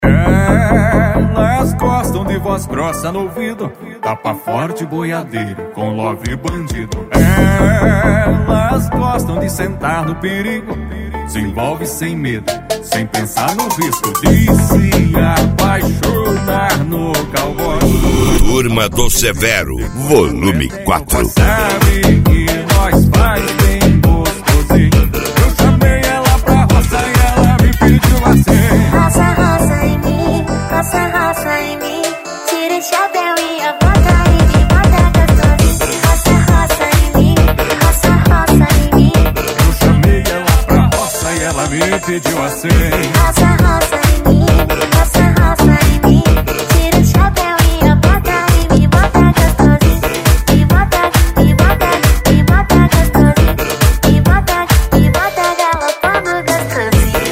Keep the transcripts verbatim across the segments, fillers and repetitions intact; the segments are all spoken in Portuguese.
Elas gostam de voz grossa no ouvido, tapa forte, boiadeiro, com love bandido. Elas gostam de sentar no perigo, se envolve sem medo, sem pensar no risco de se apaixonar no cowboy. Turma do Severo, volume quatro. Sabe que nós faz bem gostosinho. Eu chamei ela pra roça e ela me pediu assim: roça, roça em mim, roça, roça em mim. Tira o chapéu e a bota em mim, bota gostosinho. Roça, roça em mim, roça, roça em mim. Eu chamei ela pra roça e ela me pediu assim: roça, roça em mim, roça, roça em mim. Tira o chapéu e a bota em mim, bota gostosinho. E bota, e bota, e bota gostosinho. E bota, e bota galopando gostosinho.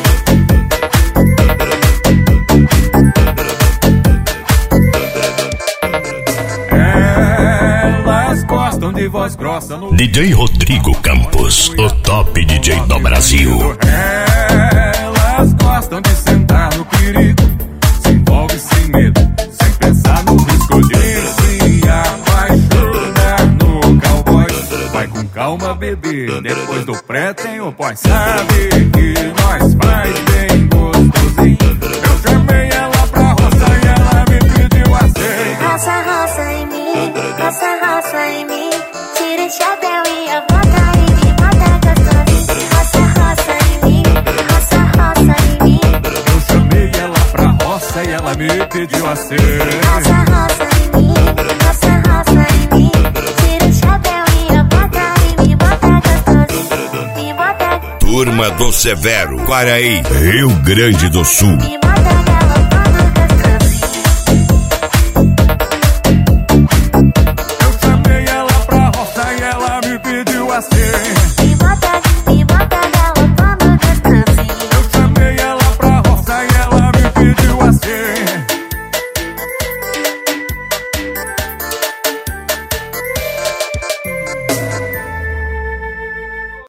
Elas gostam de voz grossa no D J Rodrigo Campos, o top D J do Brasil. Elas gostam de sentar no perigo, se envolve sem medo, sem pensar no risco de se apaixonar no cowboy. Vai com calma, bebê, depois do pré tem o pós. Sabe que nós faz bem gostosinho. Eu chamei ela pra roça e ela me pediu assim: roça, roça em mim, roça, roça em mim. Tira o chapéu e a bota em mim, bota gostosinho. Roça, roça em mim, roça, roça em mim. Eu chamei ela pra roça e ela me pediu assim: roça, roça em mim, roça, roça em mim. Tira o chapéu e a bota em mim, bota gostosinho. E bota, Turma do Severo, Quaraí, Rio Grande do Sul. e